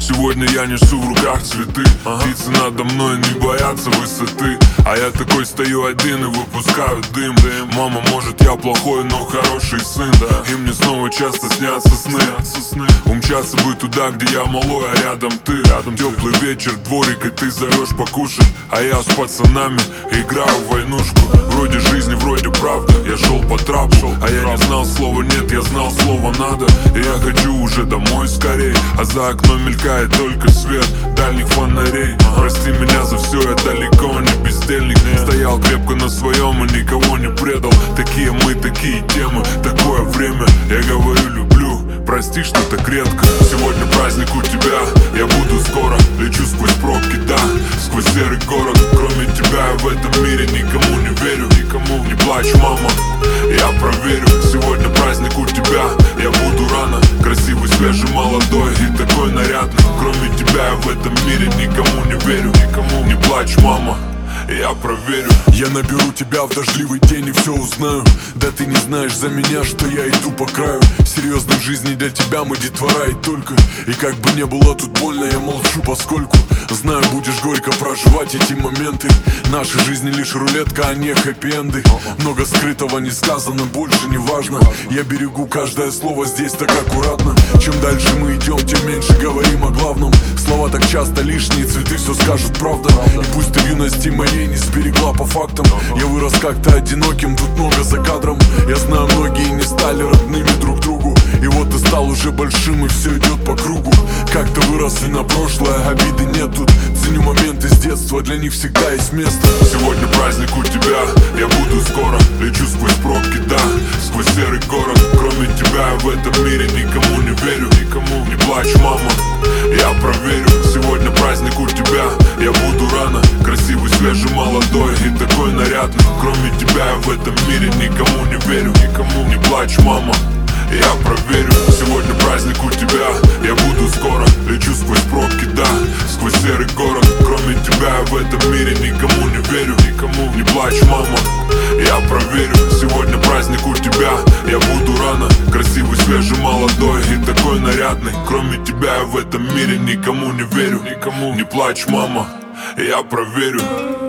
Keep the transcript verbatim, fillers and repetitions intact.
Сегодня я несу в руках цветы. Птицы надо мной не боятся высоты, а я такой стою один и выпускаю дым. Мама, может я плохой, но хороший сын. И мне снова часто снятся сны. Умчаться бы туда, где я малой, а рядом ты. Рядом теплый вечер, дворик, и ты зовешь покушать, а я с пацанами играю в войнушку. Вроде жизни, вроде правда, я шел по трапу, а я не знал слова нет, я знал слово надо. И я хочу уже домой скорей, а за окном мелькает только свет дальних фонарей. Прости меня за все, я далеко не бездельник. Стоял крепко на своем и никого не предал. Такие мы, такие темы, такое время. Я говорю люблю, прости, что так редко. Сегодня праздник у тебя, я буду скоро. Лечу сквозь пробки, да, сквозь серый город. Кроме тебя я в этом мире никому не верю. Никому не плачь, мама, я проверю. Сегодня праздник у тебя, я буду рано. Красивый, свежий, молодой и такой нарядный. Кроме тебя я в этом мире никому не верю. Никому не плачь, мама, я проверю. Я наберу тебя в дождливый день и все узнаю. Да ты не знаешь за меня, что я иду по краю. Серьезной жизни для тебя мы детвора и только. И как бы не было тут больно, я молчу, поскольку знаю, будешь горько проживать эти моменты. Наши жизни лишь рулетка, а не хэппи-энды. Много скрытого не сказано, больше не важно. Я берегу каждое слово здесь так аккуратно. Чем дальше мы идем, тем меньше говорим о главном. Слова так часто лишние, цветы все скажут правда. И пусть ты в юности моей не сберегла по фактам. Я вырос как-то одиноким, тут много за кадром. Я знаю, многие не стали родными друг другу. И вот ты стал уже большим, и все идет по кругу. Как-то выросли на прошлое, обиды нет тут. Ценю моменты с детства, для них всегда есть место. Сегодня праздник у тебя, я буду скоро. Лечу сквозь пробки, да, сквозь серый город. Кроме тебя я в этом мире никому не верю. Никому не плачь, мама, я проверю. Сегодня праздник у тебя, я буду рано. Красивый, свежий, молодой и такой нарядный. Кроме тебя я в этом мире никому не верю. Никому не плачь, мама, я проверю. Сегодня праздник у тебя, я буду скоро. Лечу сквозь пробки, да, сквозь серый город. Кроме тебя я в этом мире никому не верю. Никому не плачь, мама, я проверю. Сегодня праздник у тебя, я буду рано. Красивый, свежий, молодой и такой нарядный. Кроме тебя я в этом мире никому не верю. Никому не плачь, мама, я проверю.